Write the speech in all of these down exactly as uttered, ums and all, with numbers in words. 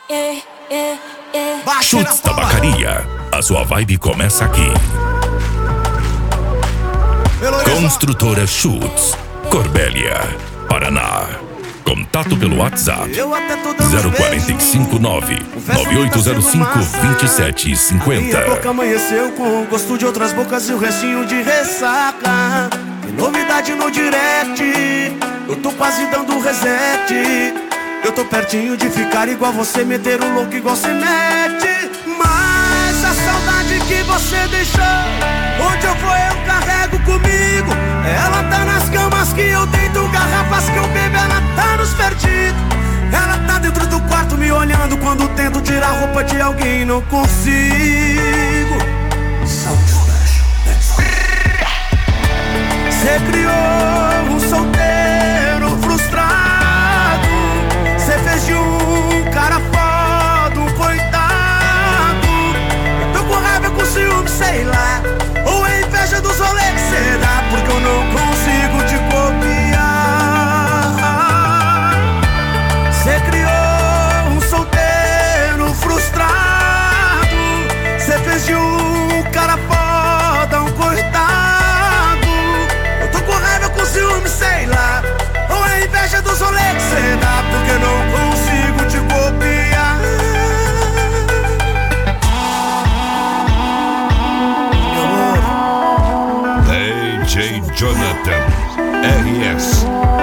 yeah, yeah, yeah. Chutes Tabacaria, a sua vibe começa aqui. Construtora Chutes, Corbélia, Paraná. Contato pelo WhatsApp zero quatro cinco nove, nove oito zero cinco, dois sete cinco zero. Minha boca amanheceu com o gosto de outras bocas e o restinho de ressaca. Que novidade no direct, eu tô quase dando reset. Eu tô pertinho de ficar igual você, meter o louco igual você mete. Mas a saudade que você deixou, onde eu vou eu carrego comigo. Ela tá nas camas que eu deito, garrafas que eu bebo, ela tá nos perdidos. Ela tá dentro do quarto me olhando quando tento tirar a roupa de alguém e não consigo. Cê criou um solteiro frustrado. Cê fez de um cara foda um coitado. Eu tô com raiva, com ciúme, sei lá. Ou é inveja dos rolês que cê dá, porque eu não consigo te copiar. Cê criou um solteiro frustrado. Cê fez de um cara foda um coitado. Eu tô com raiva, com ciúme, sei lá. Ou é inveja dos rolês que cê dá, porque eu não consigo te copiar. D J Jonathan R S.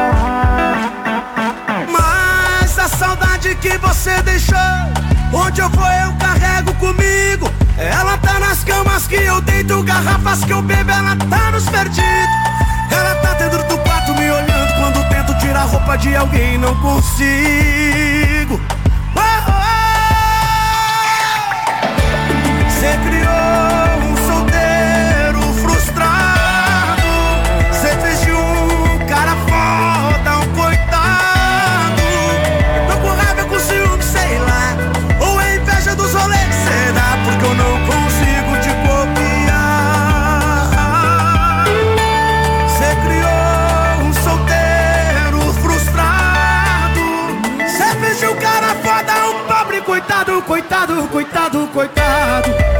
Mas a saudade que você deixou, onde eu vou eu carrego comigo. Ela tá nas camas que eu deito, garrafas que eu bebo, ela tá nos perdidos. Ela tá dentro do quarto me olhando quando tento tirar a roupa de alguém e não consigo. Oh, oh, oh. Cê criou um solteiro frustrado. Cê fez de um cara foda um coitado. Tô com raiva, com ciúme, sei lá. Ou é inveja dos rolês que cê dá, porque eu não consigo te copiar. Cê criou um solteiro frustrado. Cê fez de um cara foda um pobre coitado, coitado, coitado, coitado.